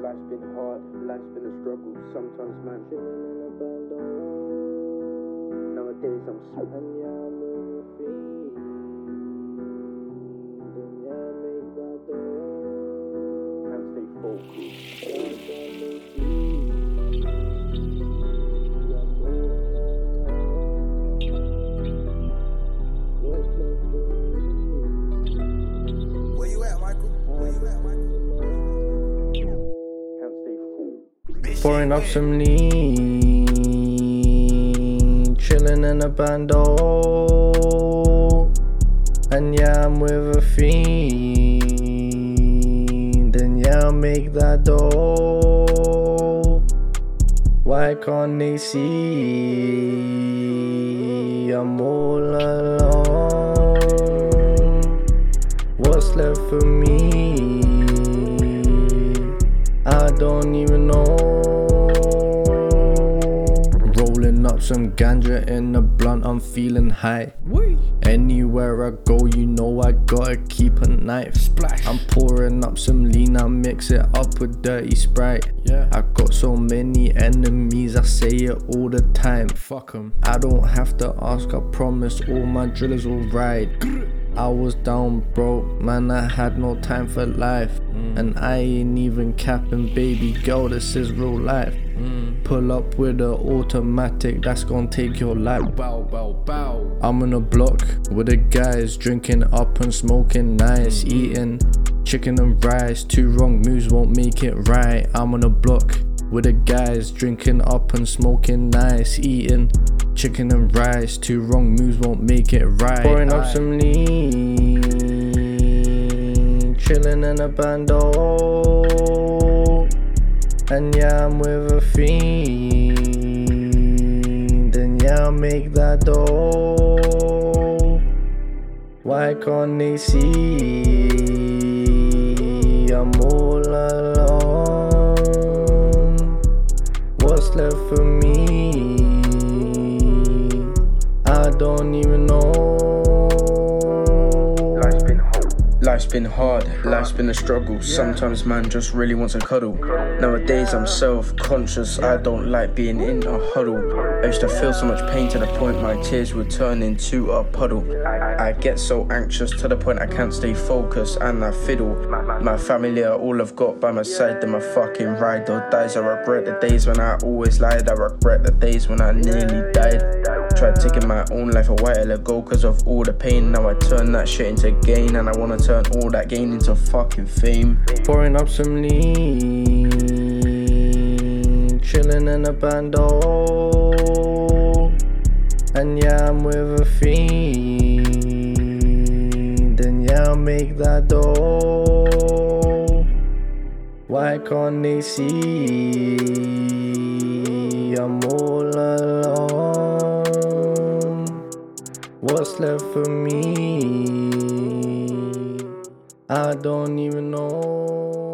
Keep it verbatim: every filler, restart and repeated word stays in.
Life's been hard, life's been a struggle. Sometimes man chilling in a bando. Nowadays I'm sweating, yeah, I'm with a fiend. Then yeah, make that door. Can't stay focused. Where you at, Michael? Where you at, Michael? Can't stay full. Pouring up some lean, chilling in a bando. And yeah, I'm with a fiend. Then yeah, I'll make that dough. Why can't they see I'm all alone? What's left for me? I don't even know. Rolling up some ganja in the blunt, I'm feeling high. Anywhere I go, you know I gotta keep a knife. Splash. I'm pouring up some lean, I mix it up with dirty Sprite. Yeah. I got so many enemies, I say it all the time. Fuck 'em. I don't have to ask, I promise all my drillers will ride. I was down broke, man, I had no time for life. Mm. And I ain't even capping, baby girl, this is real life. Mm. Pull up with an automatic, that's gonna take your life. Bow, bow, bow. I'm on a block with the guys, drinking up and smoking nice. Mm. Eating chicken and rice, two wrong moves won't make it right. I'm on a block with the guys, drinking up and smoking nice. Eating chicken and rice, two wrong moves won't make it right. Pouring up some lean, chilling in a bando. And yeah, I'm with a fiend. Then yeah, I'll make that dough. Why can't they see I'm all alone? What's left for me? I don't even know. Life's been hard, life's been hard, life's been a struggle. Sometimes man just really wants a cuddle. Nowadays I'm self-conscious, I don't like being in a huddle. I used to feel so much pain to the point my tears would turn into a puddle. I get so anxious to the point I can't stay focused and I fiddle. My family are all I've got by my side, they're my fucking ride or dies. I regret the days when I always lied, I regret the days when I nearly died. Tried taking my own life a while ago cause of all the pain. Now I turn that shit into gain, and I wanna turn all that gain into fucking fame. Pouring up some lean, chilling in a bando. And yeah, I'm with a fiend. Then yeah, I'll make that dough. Why can't they see I'm all alone? What's left for me? I don't even know.